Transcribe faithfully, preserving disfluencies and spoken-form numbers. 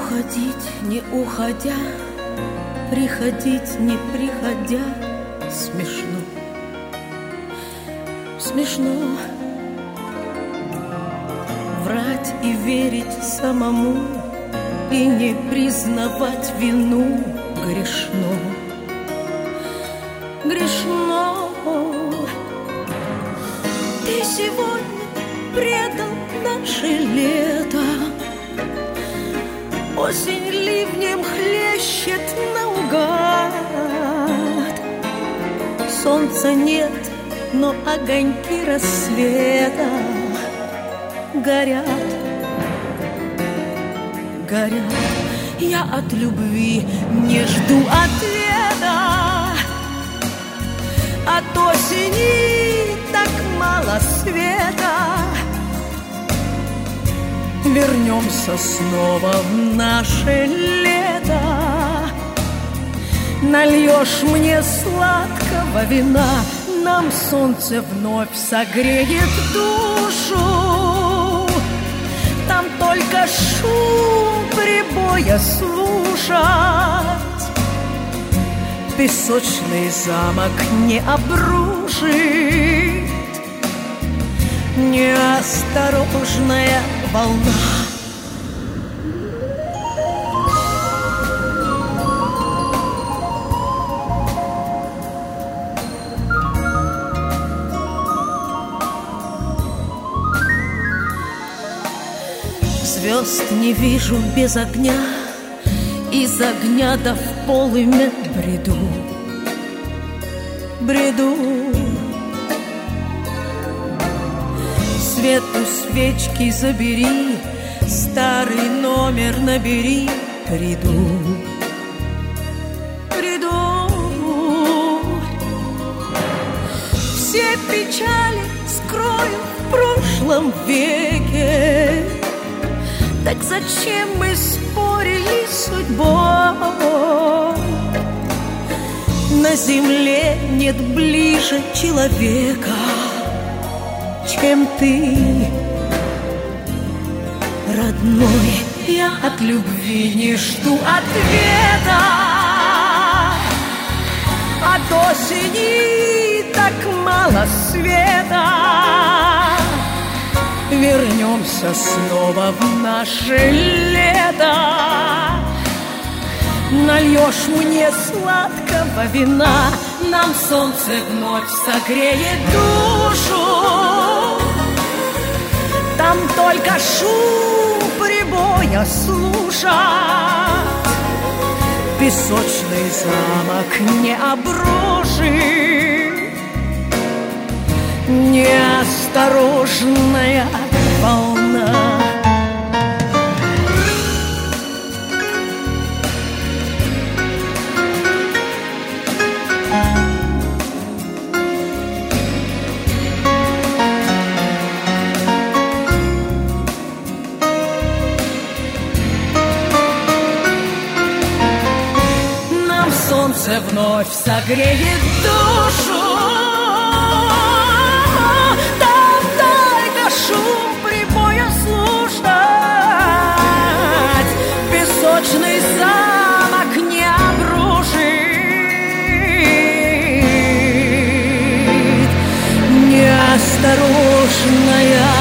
Уходить, не уходя, приходить, не приходя, смешно, смешно. Врать и верить самому, и не признавать вину грешно, грешно. Ты сегодня предал наше лето, осень ливнем хлещет наугад. Солнца нет, но огоньки рассвета горят, горят. Я от любви не жду ответа, от осени так мало света. Вернемся снова в наше лето, нальешь мне сладкого вина, нам солнце вновь согреет душу. Там только шум прибоя слушать, песочный замок не обрушит неосторожная волна. Звезд не вижу без огня, из огня да в полымя бреду, бреду. Свету свечки забери, старый номер набери, приду, приду. Все печали скрою в прошлом веке. Так зачем мы спорили с судьбой? На земле нет ближе человека, чем ты, родной. Я от любви не жду ответа, от осени так мало света. Вернемся снова в наше лето, нальешь мне сладкого вина, нам солнце вновь согреет душу. Там только шум прибоя слушать, песочный замок не обрушит неосторожная волна. Нам солнце вновь согреет душу. Шум прибоя слушать, песочный замок не обрушит неосторожная